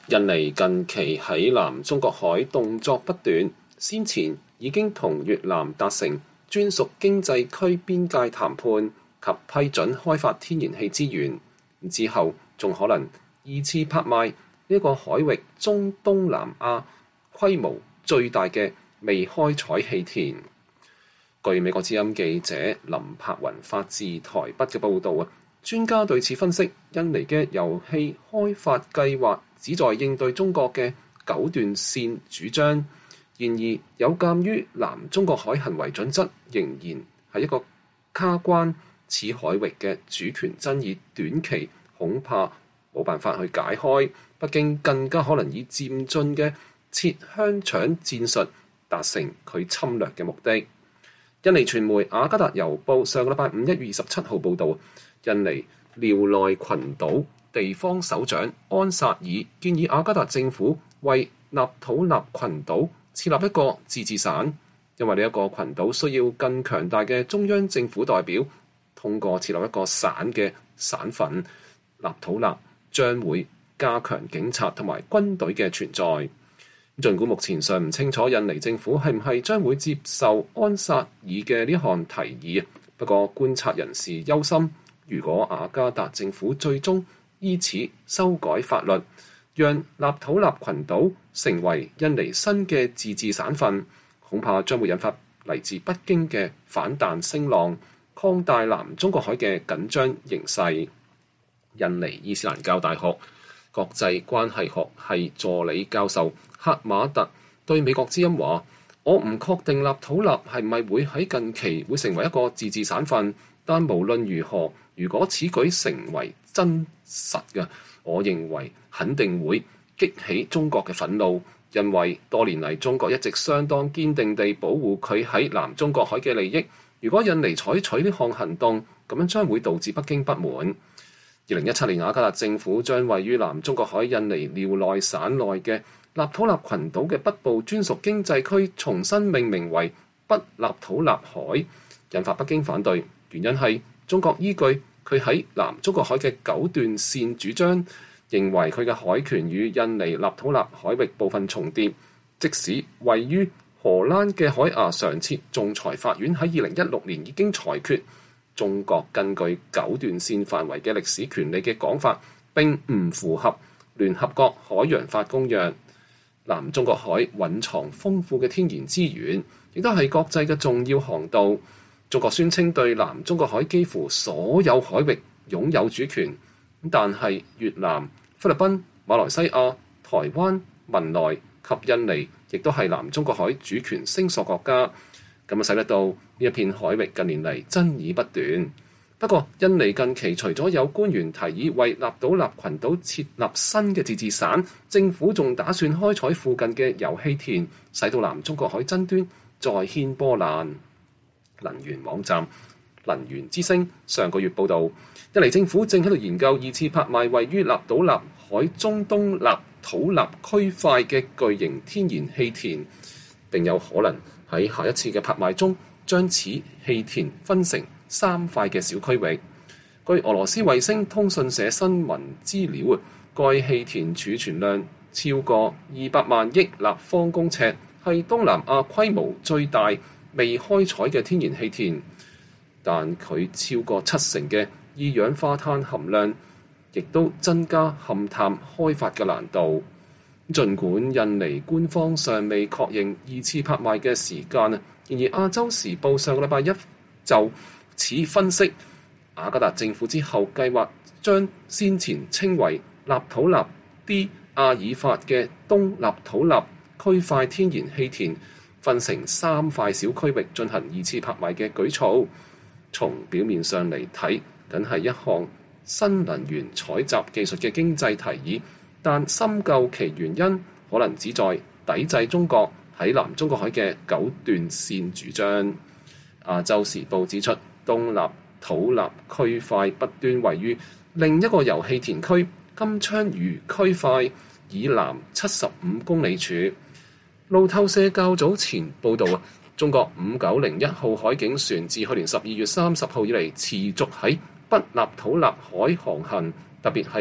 印尼近期喺南中國海動作不斷，先前已經同越南達成專屬經濟區邊界談判及批准開發天然氣資源，之後仲可能二次拍賣呢個海域中東南亞規模最大嘅未開採氣田。據美國之音記者林柏雲發自台北嘅報導，專家對此分析，印尼嘅油氣開發計劃旨在應對中國嘅九段線主張。然而，有鑑於南中國海行為準則仍然係一個卡關，此海域嘅主權爭議短期恐怕冇辦法去解開。北京更加可能以漸進嘅切香腸戰術達成佢侵略嘅目的。印尼傳媒雅加達郵報上個禮拜五1月27號報導，印尼廖內群島地方首長安薩爾建議雅加達政府為納土納群島設立一個自治省，因為呢一個群島需要更強大嘅中央政府代表，通過設立一個省嘅省份納土納將會加強警察同埋軍隊嘅存在。儘管目前尚唔清楚印尼政府係唔係將會接受安薩爾嘅呢項提議，不過觀察人士憂心，如果雅加達政府最終依此修改法律，讓納土納群島成為印尼新嘅自治省份，恐怕將會引發嚟自北京嘅反彈聲浪，擴大南中國海嘅緊張形勢。印尼伊斯蘭教大學國際關係學系助理教授克馬特對美國之音話：我唔確定納土納係咪會喺近期會成為一個自治省份，但無論如何，如果此舉成為真實嘅，我認為肯定會激起中國嘅憤怒，因為多年嚟中國一直相當堅定地保護佢喺南中國海嘅利益。如果印尼採取呢項行動，咁樣將會導致北京不滿。2017年雅加達政府將位於南中國海印尼廖內省內嘅納土納群島嘅北部專屬經濟區重新命名為北納土納海，引發北京反對。原因係中國依據佢喺南中國海嘅九段線主張，認為佢嘅海權與印尼納土納海域部分重疊，即使位於荷蘭嘅海牙常設仲裁法院喺2016年已經裁決，中國根據九段線範圍嘅歷史權利嘅講法並唔符合聯合國海洋法公約。南中國海蘊藏豐富嘅天然資源，亦都係國際嘅重要航道。中國宣稱對南中國海幾乎所有海域擁有主權，但係越南、菲律賓、馬來西亞、台灣、文萊及印尼亦都係南中國海主權聲索國家，咁啊使得到呢一片海域近年嚟爭議不斷。不過，印尼近期除咗有官員提議為納土納群島設立新嘅自治省，政府仲打算開採附近嘅油氣田，使到南中國海爭端再掀波瀾。能源網站能源之聲上個月報導，印尼政府正喺度研究二次拍賣位於納土納海中東納土納區塊嘅巨型天然氣田，並有可能喺下一次嘅拍賣中將此氣田分成3塊嘅小區域。據俄羅斯衛星通訊社新聞資料，該氣田儲存量超過200萬億立方公尺，係東南亞規模最大未開採嘅天然氣田，但佢超過70%嘅二氧化碳含量，亦都增加勘探開發嘅難度。儘管印尼官方尚未確認二次拍賣嘅時間，然而亞洲時報上個禮拜一就此分析，雅加達政府之後計劃將先前稱為納土納 D 阿爾法嘅東納土納區塊天然氣田分成3塊小區域進行二次拍賣嘅舉措。從表面上嚟睇，僅係一項新能源採集技術嘅經濟提議，但深究其原因，可能旨在抵制中國喺南中國海嘅九段線主張。亞洲時報指出，東納土納區塊北端位於另一個油氣田區金槍魚區塊以南75公里處。路透社較早前報導，中國5901號海警船自去年12月30號以嚟持續喺北納土納海航行，特別係喺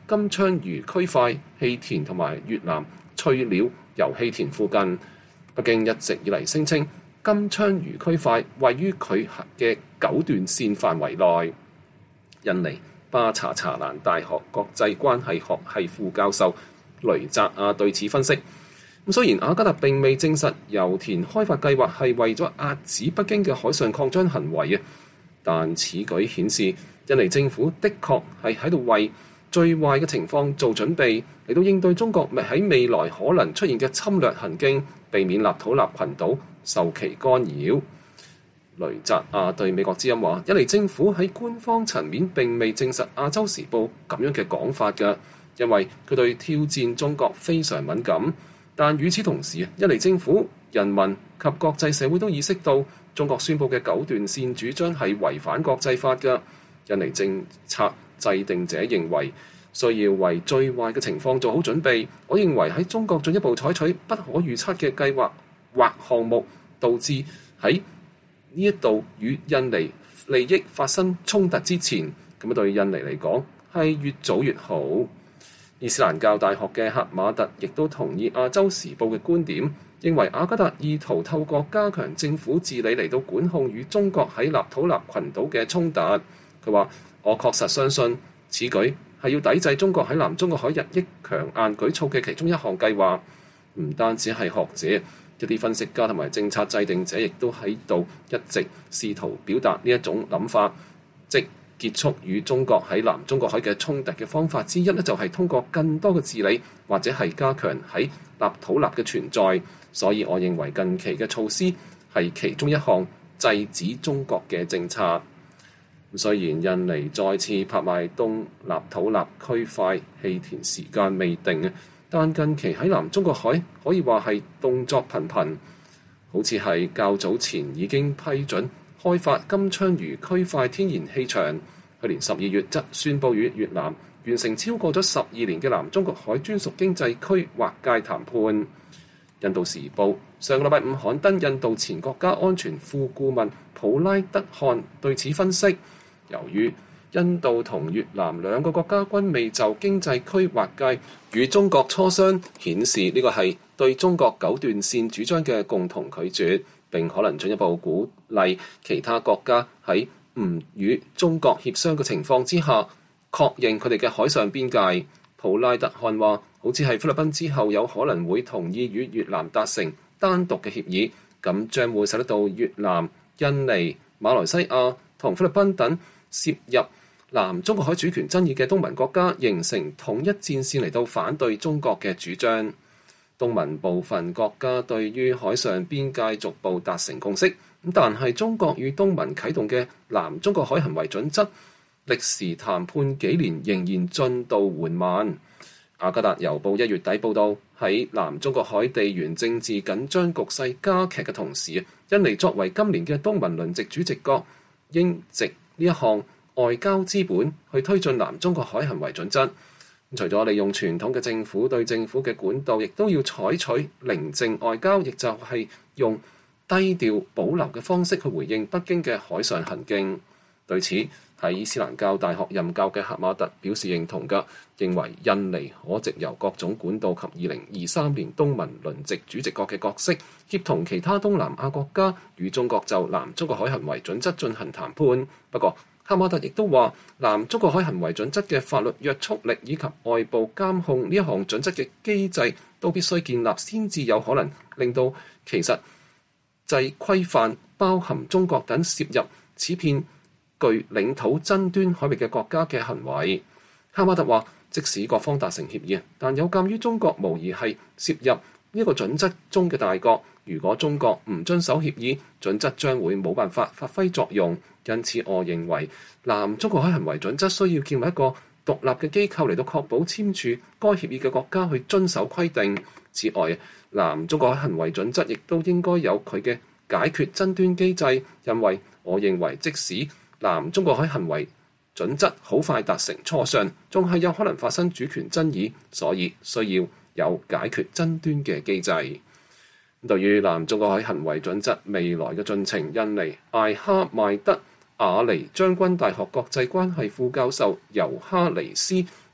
金槍魚區塊氣田同埋越南翠鳥油氣田附近。北京一直以嚟聲稱金槍魚區塊位於佢嘅9段線範圍內。印尼巴查查蘭大學國際關係學系副教授雷澤亞對此分析，雖然雅加達並未證實油田開發計劃係為咗遏止北京嘅海上擴張行為，但此舉顯示印尼政府的確係喺度為最壞嘅情況做準備，嚟到應對中國喺未來可能出現嘅侵略行徑，避免立土納群島受其干擾。雷澤亞對美國之音話：印尼政府喺官方層面並未證實亞洲時報咁樣嘅講法㗎，因為佢對挑戰中國非常敏感。但與此同時，印尼政府、人民及國際社會都意識到中國宣佈嘅9段線主張係違反國際法㗎。印尼政策制定者認為需要為最壞嘅情況做好準備。我認為喺中國進一步採取不可預測嘅計劃或項目，導致喺呢一度與印尼利益發生衝突之前，咁對印尼嚟講係越早越好。伊斯蘭教大學嘅赫馬特亦都同意亞洲時報嘅觀點，認為雅加達意圖透過加強政府治理嚟到管控與中國喺立土納群島嘅衝突。佢話：我確實相信此舉係要抵制中國喺南中國海日益強硬舉措嘅其中一項計劃。唔單止係學者，一啲分析家同埋政策制定者亦都喺度一直試圖表達呢一種諗法，即結束與中國喺南中國海嘅衝突嘅方法之一咧，就係通過更多嘅治理，或者係加強喺立土納嘅存在。所以我認為近期嘅措施係其中一項制止中國嘅政策。雖然印尼再次拍賣東立土納區塊氣田時間未定，但近期喺南中國海可以話係動作頻頻，好似係較早前已經批准開發金槍魚區塊天然氣場，去年12月則宣布與越南完成超過咗12年嘅南中國海專屬經濟區劃界談判。印度時報上個禮拜5刊登印度前國家安全副顧問普拉德漢對此分析，由於印度同越南兩個國家均未就經濟區劃界與中國磋商，顯示呢個係對中國9段線主張嘅共同拒絕，並可能進一步鼓勵其他國家喺唔與中國協商嘅情況之下，確認佢哋嘅海上邊界。普拉特漢話：好似係菲律賓之後有可能會同意與越南達成單獨嘅協議，咁將會使得到越南、印尼、馬來西亞同菲律賓等涉入南中國海主權爭議嘅東盟國家形成統一戰線嚟到反對中國嘅主張。東盟部分國家對於海上邊界逐步達成共識，但係中國與東盟啟動嘅南中國海行為準則歷時談判幾年，仍然進度緩慢。雅加達郵報1月底報道，喺南中國海地緣政治緊張局勢加劇嘅同時，印尼作為今年嘅東盟輪值主席國，應藉呢一項外交資本去推進南中國海行為準則。除咗利用傳統嘅政府對政府嘅管道，亦都要採取寧靜外交，亦就係用低調保留嘅方式去回應北京嘅海上行徑。對此，喺伊斯蘭教大學任教嘅赫馬特表示認同嘅，認為印尼可藉由各種管道及2023年東盟輪值主席國嘅角色，協同其他東南亞國家與中國就南中國海行為準則進行談判。不過，赫馬特亦都話，南中國海行為準則嘅法律約束力以及外部監控呢一項準則嘅機制都必須建立，先至有可能令到其實制規範包含中國等涉入此片具領土爭端海域嘅國家嘅行為。赫馬特話，即使各方達成協議，但有鑑於中國無疑係涉入呢一個準則中嘅大國，如果中國唔遵守協議，準則將會冇辦法發揮作用。因此，我認為南中國海行為準則需要建立一個獨立嘅機構嚟到確保簽署該協議嘅國家去遵守規定。此外，南中國海行為準則亦都應該有佢嘅解決爭端機制，因為我認為即使南中國海行為準則好快達成磋商，仲係有可能發生主權爭議，所以需要有解決爭端嘅機制。對於南中國海行為準則未來嘅進程，印尼艾哈邁德亞尼將軍大學國際關係副教授尤哈尼斯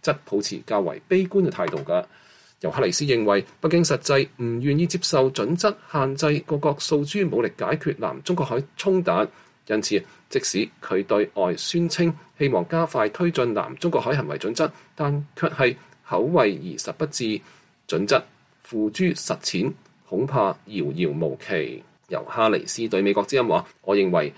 則抱持較為悲觀嘅態度㗎。尤克里斯認為，北京實際唔願意接受準則限制各國訴諸武力解決南中國海衝突，因此即使佢對外宣稱希望加快推進南中國海行為準則，但卻係口惠而實不至，準則付諸實踐恐怕遙遙無期。尤哈尼斯對美國之音話：我認為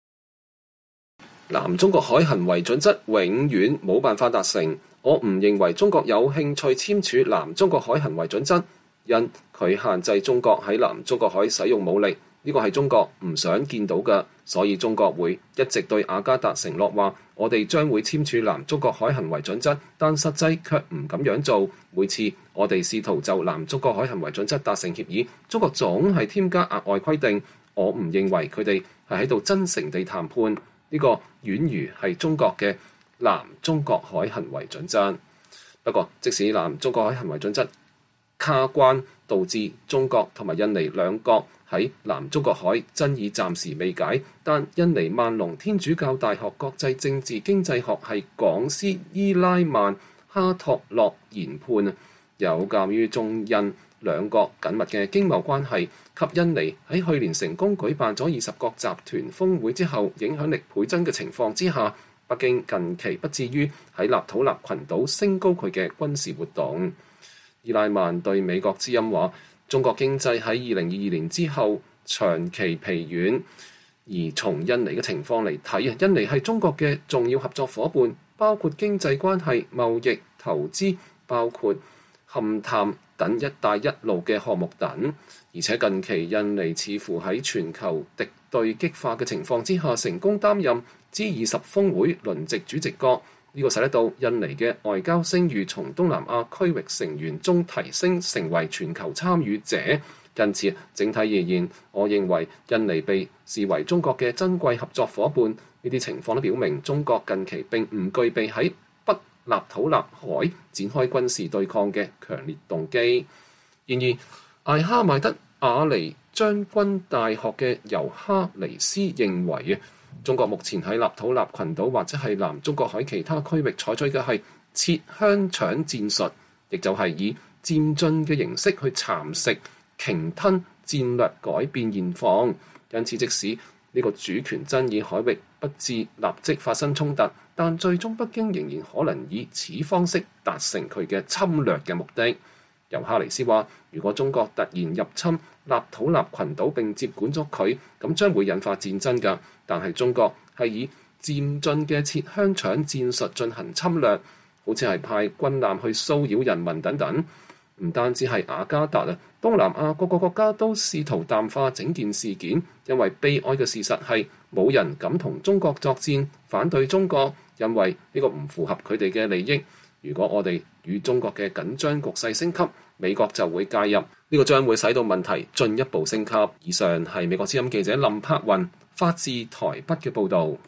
南中國海行為準則永遠冇辦法達成。我唔認為中國有興趣簽署南中國海行為準則，因佢限制中國喺南中國海使用武力，呢個係中國唔想見到嘅。所以中國會一直對雅加達承諾話，我哋將會簽署南中國海行為準則，但實際卻唔咁樣做。每次我哋試圖就南中國海行為準則達成協議，中國總係添加額外規定。我唔認為佢哋係喺度真誠地談判，呢個遠如係中國嘅南中國海行為準則。不過，即使南中國海行為準則卡關，導致中國同埋印尼兩國喺南中國海爭議暫時未解，但印尼萬隆天主教大學國際政治經濟學系講師伊拉曼哈托洛研判，有鑑於中印兩國緊密嘅經貿關係及印尼喺去年成功舉辦咗20國集團峰會之後影響力倍增嘅情況之下，北京近期不至於喺立陶宛群島升高佢嘅軍事活動。伊拉曼對美國之音話：中國經濟喺2022年之後長期疲軟，而從印尼嘅情況嚟睇，印尼係中國嘅重要合作夥伴，包括經濟關係、貿易、投資，包括勘探等一帶一路嘅項目等。而且近期印尼似乎喺全球敵對激化嘅情況之下，成功擔任 G20 峰會輪值主席國。呢個使得到印尼嘅外交聲譽從東南亞區域成員中提升，成為全球參與者。因此，整體而言，我認為印尼被視為中國嘅珍貴合作夥伴。呢啲情況都表明，中國近期並唔具備喺北立陶宛海展開軍事對抗嘅強烈動機。然而，艾哈邁德阿尼將軍大學嘅尤哈尼斯認為，中國目前喺立陶宛群島或者係南中國海其他區域採取嘅係切香腸戰術，亦就係以漸進嘅形式去蠶食、鯨吞戰略改變現況。因此，即使呢個主權爭議海域不致立即發生衝突，但最終北京仍然可能以此方式達成佢嘅侵略嘅目的。尤哈尼斯話：如果中國突然入侵立陶宛群島並接管咗佢，咁將會引發戰爭㗎。但係中國係以漸進嘅切香腸戰術進行侵略，好似係派軍艦去騷擾人民等等。唔單止係雅加達啊，東南亞各個國家都試圖淡化整件事件，因為悲哀嘅事實係冇人敢同中國作戰，反對中國，因為呢個唔符合佢哋嘅利益。如果我哋與中國嘅緊張局勢升級，美國就會介入，呢個將會使到問題進一步升級。以上係美國之音記者林柏雲發自台北嘅報導。